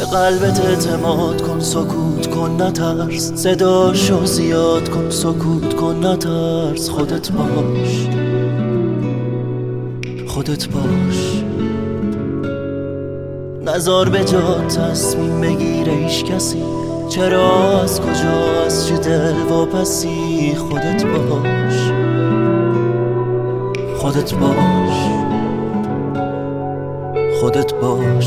قلبت اعتماد کن، سکوت کن نترس، صداشو زیاد کن، سکوت کن نترس. خودت باش، خودت باش، نذار به جا تصمیم بگیره هیچ کسی. چرا، از کجا، از چه دل واپسی. خودت باش، خودت باش، خودت باش.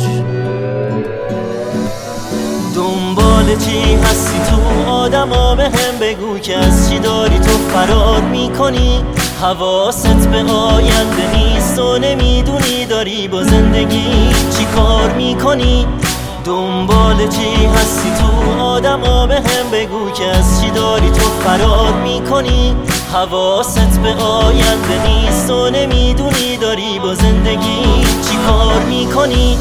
دنبال چی هستی تو آدما؟ به هم بگو که از چی داری تو فرار میکنی. حواست به آینده نیست و نمیدونی داری با زندگی چی کار میکنی. دنبال چی هستی تو آدما؟ به هم بگو که از چی داری تو فرار میکنی. حواست به آینده نیست و نمیدونی داری با زندگی چی کار میکنی.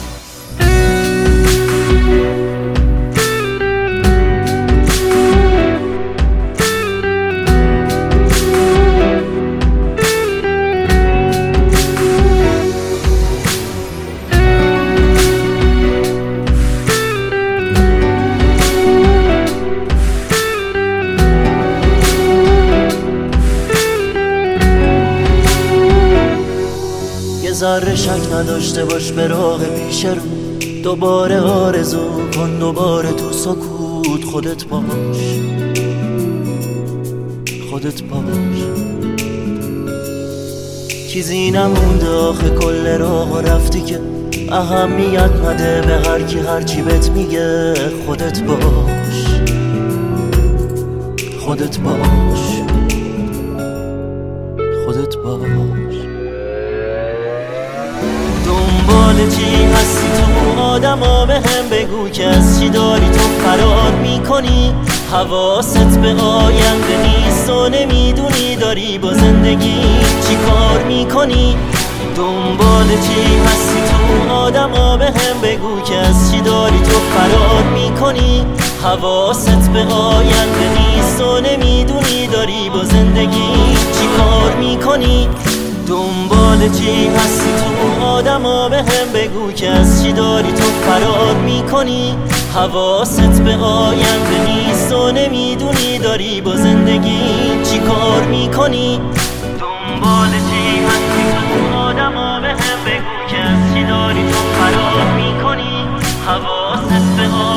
ذره شک نداشته باش به راه پیش رو. دوباره آرزو کن، دوباره تو سکوت. خودت باش، خودت باش. چیزی نمونده آخه کل راه رفتی که اهمیت نده به هر کی هر چی بهت میگه. خودت باش، خودت باش، خودت باش. دنبال چی هستی تو آدما؟ به هم بگو که از چی داری تو فرار میکنی. حواست به آینده نیست و نمیدونی داری با زندگی چی کار میکنی. دنبال چی هستی تو آدما؟ به هم بگو که از چی داری تو فرار میکنی. حواست به آینده نیست و نمیدونی داری با زندگی چی کار میکنی. دنبال چی هستی تو آدما؟ به هم بگو که از چی داری تو فرار میکنی. حواست به آینده نیست و نمیدونی داری با زندگی چی کار میکنی. دنبال چی هستی تو آدما؟ به هم بگو که از چی داری تو فرار میکنی. حواست به